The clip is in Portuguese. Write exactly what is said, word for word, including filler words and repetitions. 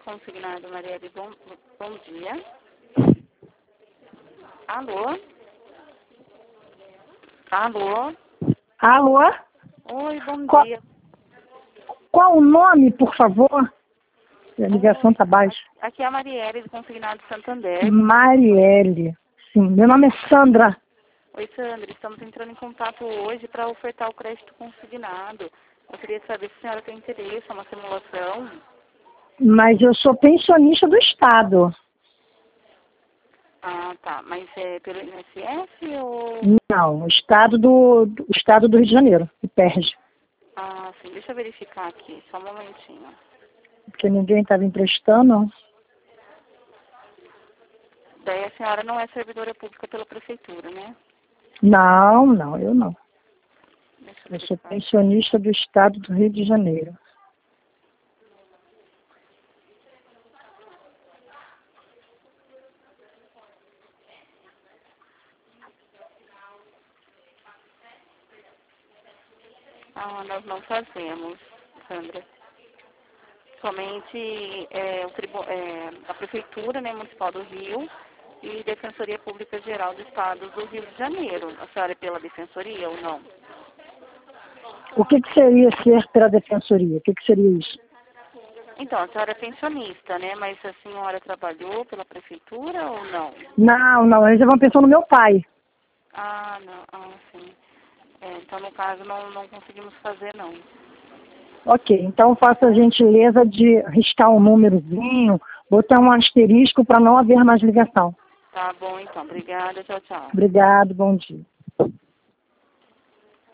consignado, Marielle. Bom, bom dia. Alô? Alô? Alô? Oi, bom Qual, dia. qual o nome, por favor? A ligação está baixa. Aqui é a Marielle, do Consignado Santander. Marielle. Sim, meu nome é Sandra. Oi, Sandra. Estamos entrando em contato hoje para ofertar o crédito consignado. Eu queria saber se a senhora tem interesse, é uma simulação. Mas eu sou pensionista do Estado. Ah, tá. Mas é pelo I N S S ou... Não, o Estado do, do, Estado do Rio de Janeiro, que perde. Ah, sim. Deixa eu verificar aqui. Só um momentinho. Porque ninguém estava emprestando. Daí a senhora não é servidora pública pela prefeitura, né? Não, não, eu não. Deixa eu Eu sou verificar. pensionista do Estado do Rio de Janeiro. Ah, nós não fazemos, Sandra. Somente é, o tribu é, a Prefeitura, né, Municipal do Rio e Defensoria Pública Geral do Estado do Rio de Janeiro. A senhora é pela Defensoria ou não? O que, que seria ser pela Defensoria? O que, que seria isso? Então, a senhora é pensionista, né? Mas a senhora trabalhou pela Prefeitura ou não? Não, não, eles vão pensar no meu pai. Ah, não. Ah, sim. É, então, no caso, não, não conseguimos fazer, não. Ok, então faça a gentileza de riscar um númerozinho, botar um asterisco para não haver mais ligação. Tá bom, então. Obrigada. Tchau, tchau. Obrigado, bom dia.